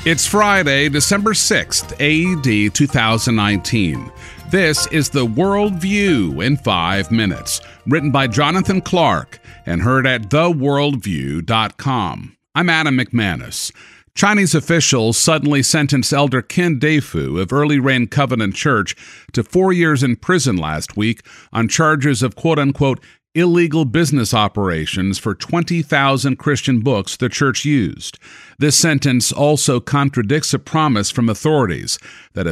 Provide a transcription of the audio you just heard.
It's Friday, December 6th, AD 2019. This is the World View in 5 minutes, written by Jonathan Clark and heard at theworldview.com. I'm Adam McManus. Chinese officials suddenly sentenced Elder Ken Defu of Early Rain Covenant Church to 4 years in prison last week on charges of quote-unquote illegal business operations for 20,000 Christian books the church used. This sentence also contradicts a promise from authorities that